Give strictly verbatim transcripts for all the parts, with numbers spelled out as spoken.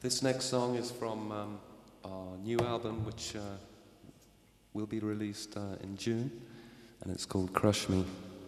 This next song is from um, our new album, which uh, will be released uh, in June, and it's called Crush Me.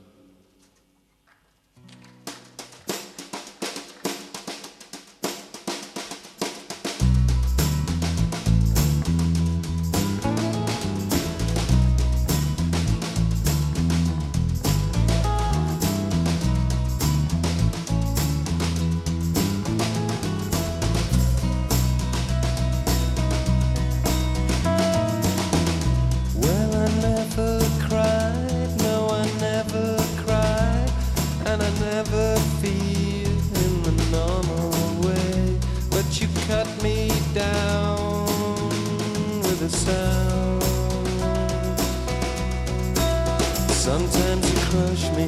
Sometimes you crush me,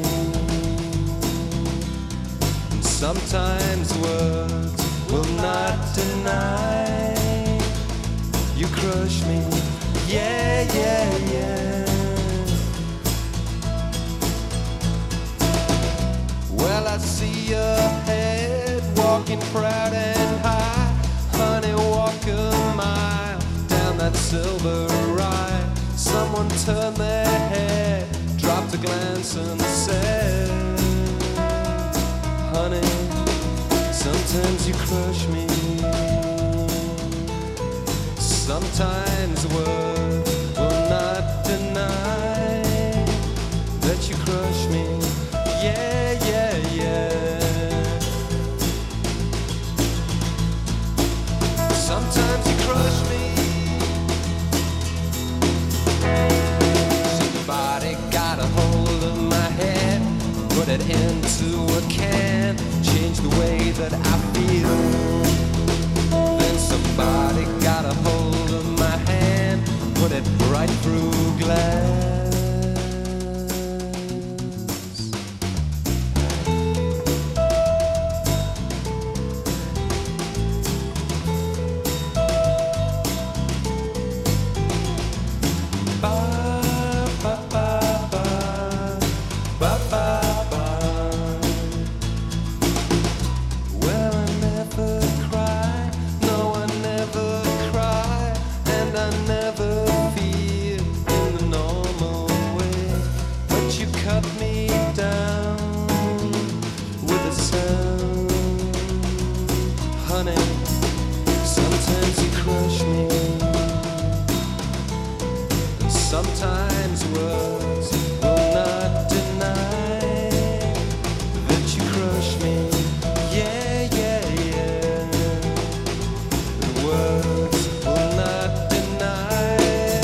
and sometimes words will not deny. You crush me, yeah, yeah, yeah. Well, I see your head walking proud and high. Honey, walk a mile down that silver ride. Someone turned their head, dropped a glance and said, honey, sometimes you crush me. Sometimes words will not deny that you crush me. Yeah, yeah, yeah. Sometimes you crush me. Put it into a can, change the way that I feel. Then somebody got a hold of my hand, put it right through glass. Sometimes you crush me, and sometimes words will not deny that you crush me. Yeah, yeah, yeah. The words will not deny.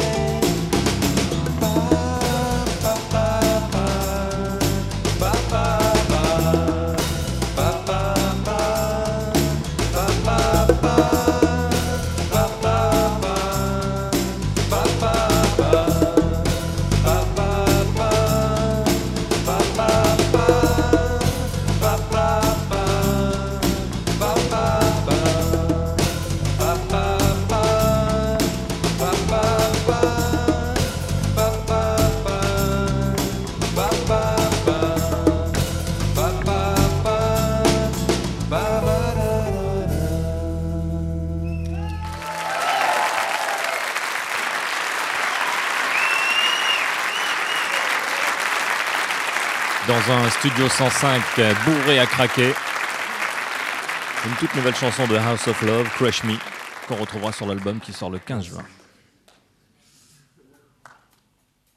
Ba, ba, ba, ba, ba, ba, ba, ba, ba, ba. Dans un studio cent cinq bourré à craquer. Une toute nouvelle chanson de House of Love, Crush Me, qu'on retrouvera sur l'album qui sort le quinze juin.